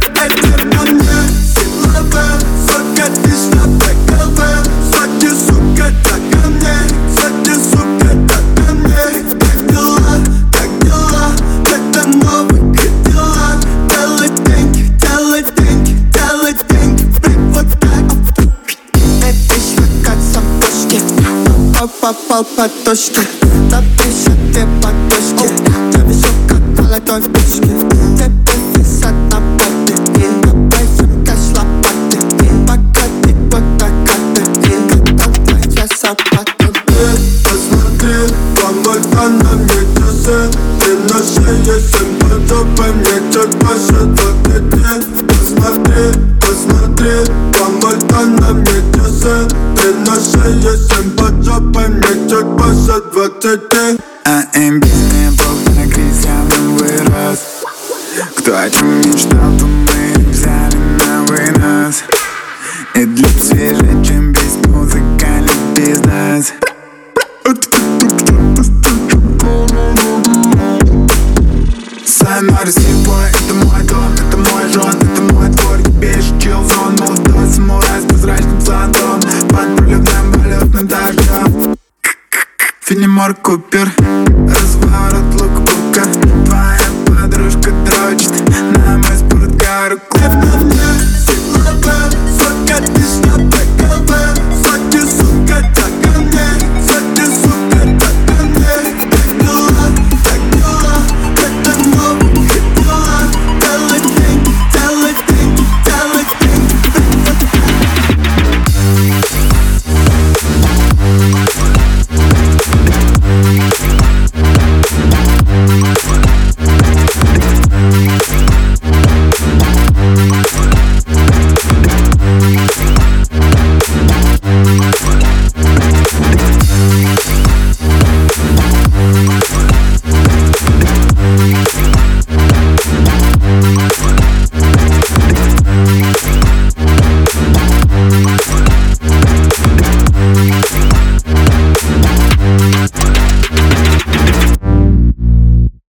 Это мне силовая, сука, ты что такова? Сзади, сука, так ко мне, сзади, сука, так ко мне. Как дела, это новый Кадиллак. Делай деньги, делай деньги, делай деньги, блин, вот так. Эти швака сампушки, попал по точке. Запиши две подушки, завешу как молодой пушки. Тебе висят на патыке, напоем кэш лопаты. Пока ты вот докаты, готов твоя сапаты. Посмотри, помогла на мне часы. Ты на шее 7 по жопе, мне чуть больше 20. Посмотри, помогла на мне часы. Ты на шее 7 по жопе, мне чуть больше 20. А амбиция бог на крестьянам вырос. Кто о чем мечтал, то мы взяли на вынос. И для свежее, чем весь музыкальный бизнес. Сайнар Сибой, это мой дом, это мой жен, это мой двор. Ебейший чилзон, молодой самурай с прозрачным зонтом. Под проливным валютным дождем. Фенемор Купер.